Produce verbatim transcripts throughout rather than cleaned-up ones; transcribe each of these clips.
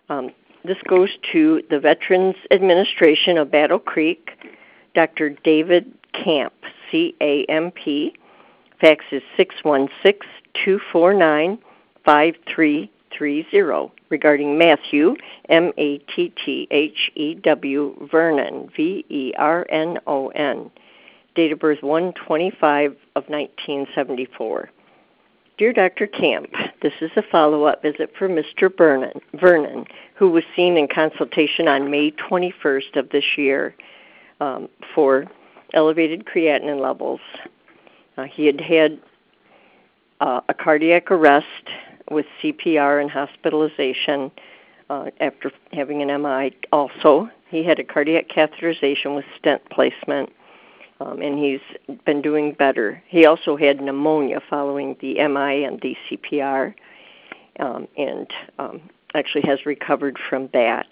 Um, this goes to the Veterans Administration of Battle Creek, Doctor David Camp, C A M P. Fax is six one six, two four nine, five three three zero regarding Matthew, M A T T H E W, Vernon, V E R N O N. Date of birth one twenty-five of nineteen seventy-four. Dear Doctor Camp, this is a follow-up visit for Mister Vernon, Vernon, who was seen in consultation on May twenty-first of this year um, for elevated creatinine levels. Uh, he had had uh, a cardiac arrest with C P R and hospitalization uh, after having an M I. Also, he had a cardiac catheterization with stent placement, um, and he's been doing better. He also had pneumonia following the M I and the C P R, um, and um, actually has recovered from that.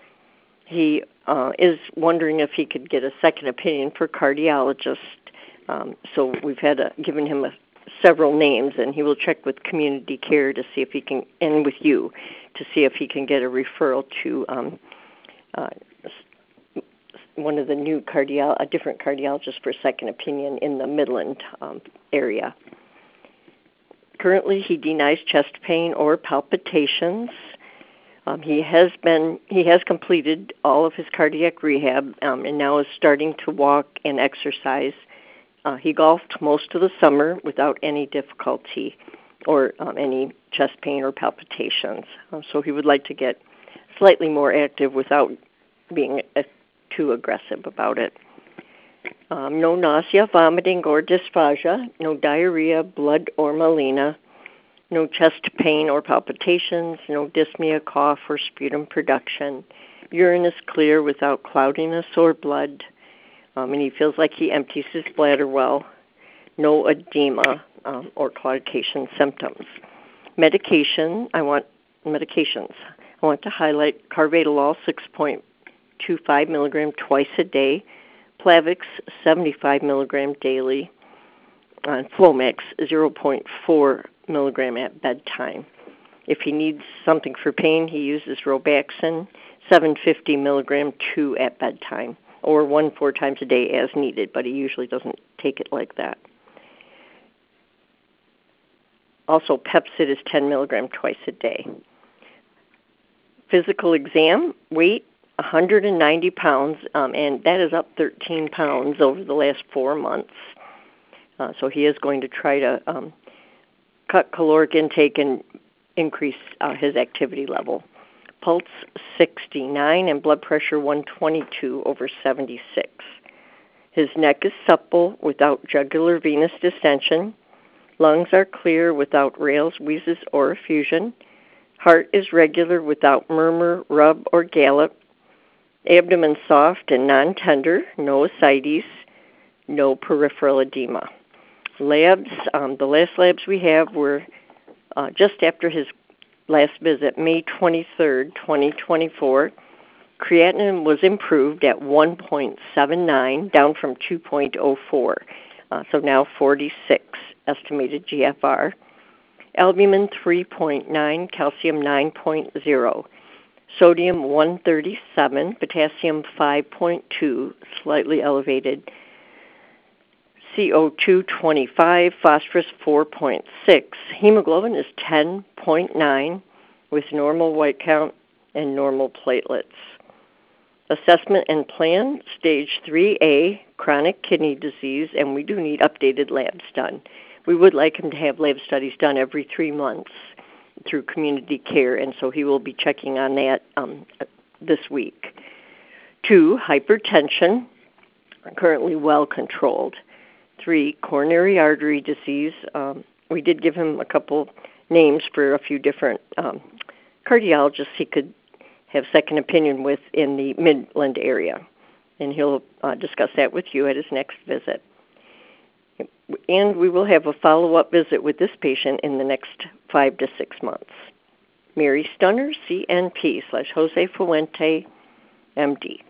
He uh, is wondering if he could get a second opinion for cardiologist. Um, so we've had a, given him a, several names, and he will check with community care to see if he can, and with you, to see if he can get a referral to um, uh, one of the new cardio, a different cardiologist for second opinion in the Midland um, area. Currently, he denies chest pain or palpitations. Um, he has been he has completed all of his cardiac rehab um, and now is starting to walk and exercise. Uh, he golfed most of the summer without any difficulty or um, any chest pain or palpitations. Uh, so he would like to get slightly more active without being uh, too aggressive about it. Um, no nausea, vomiting, or dysphagia, no diarrhea, blood, or melena, no chest pain or palpitations, no dyspnea, cough, or sputum production. Urine is clear without cloudiness or blood. Um, and he feels like he empties his bladder well. No edema um, or claudication symptoms. Medication, I want medications. I want to highlight Carvedilol six point two five milligram twice a day, Plavix seventy-five milligram daily, and Flomax zero point four milligram at bedtime. If he needs something for pain, he uses Robaxin seven hundred fifty milligram two at bedtime, or one four times a day as needed, but he usually doesn't take it like that. Also, Pepcid is ten milligram twice a day. Physical exam, weight one hundred ninety pounds, um, and that is up thirteen pounds over the last four months. Uh, so he is going to try to um, cut caloric intake and increase uh, his activity level. Pulse sixty-nine and blood pressure one twenty-two over seventy-six. His neck is supple without jugular venous distension. Lungs are clear without rales, wheezes, or effusion. Heart is regular without murmur, rub, or gallop. Abdomen soft and non-tender, no ascites, no peripheral edema. Labs, um, the last labs we have were uh, just after his last visit, May twenty-third, twenty twenty-four. Creatinine was improved at one point seven nine, down from two point oh four, uh, so now forty-six estimated G F R. Albumin three point nine, calcium nine point oh, sodium one thirty-seven, potassium five point two, slightly elevated, C O two twenty-five, phosphorus four point six, hemoglobin is ten point nine with normal white count and normal platelets. Assessment and plan, stage three A, chronic kidney disease, and we do need updated labs done. We would like him to have lab studies done every three months through community care, and so he will be checking on that um, this week. Two, hypertension, currently well controlled. Three, coronary artery disease. Um, we did give him a couple names for a few different um, cardiologists he could have second opinion with in the Midland area, and he'll uh, discuss that with you at his next visit. And we will have a follow-up visit with this patient in the next five to six months. Mary Stunner, C N P slash Jose Fuente, M D.